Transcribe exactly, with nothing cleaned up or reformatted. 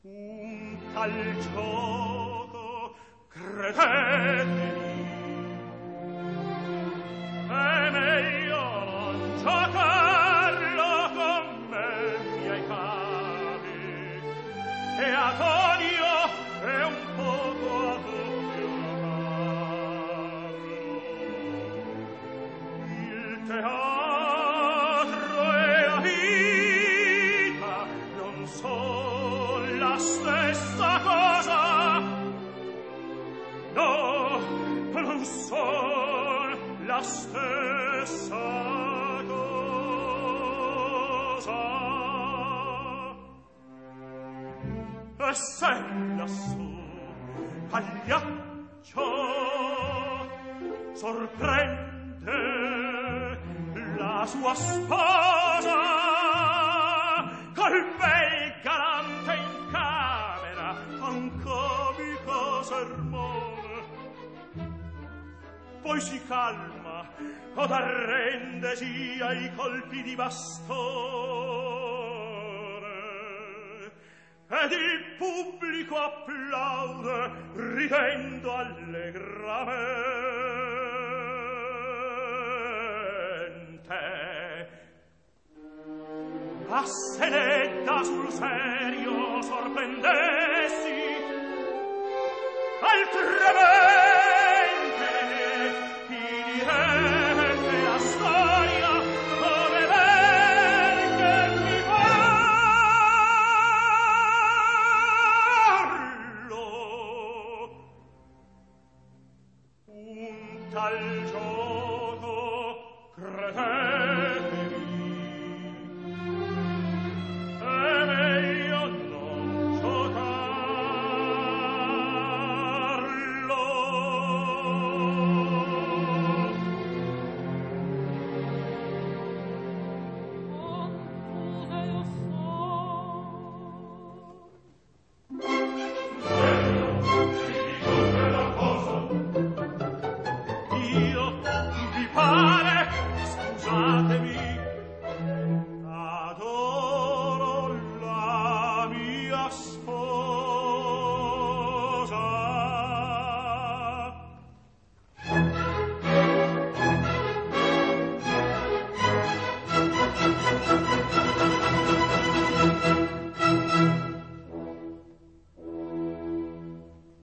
un tal gioco, credetemi, è meglio non giocarlo con me, miei cari, e ad odio è un poco ad odio farlo. Il teatro e la vita non son la stessa cosa, no, non son la stessa cosa. E se lassù Pagliaccio sorprende la sua sposa col bel galante in camera fa un comico sermone, poi si calma od arrendesi ai colpi di bastone ed il pubblico applaude ridendo allegramente. A se ne dà sul serio sorprendessi al tremendo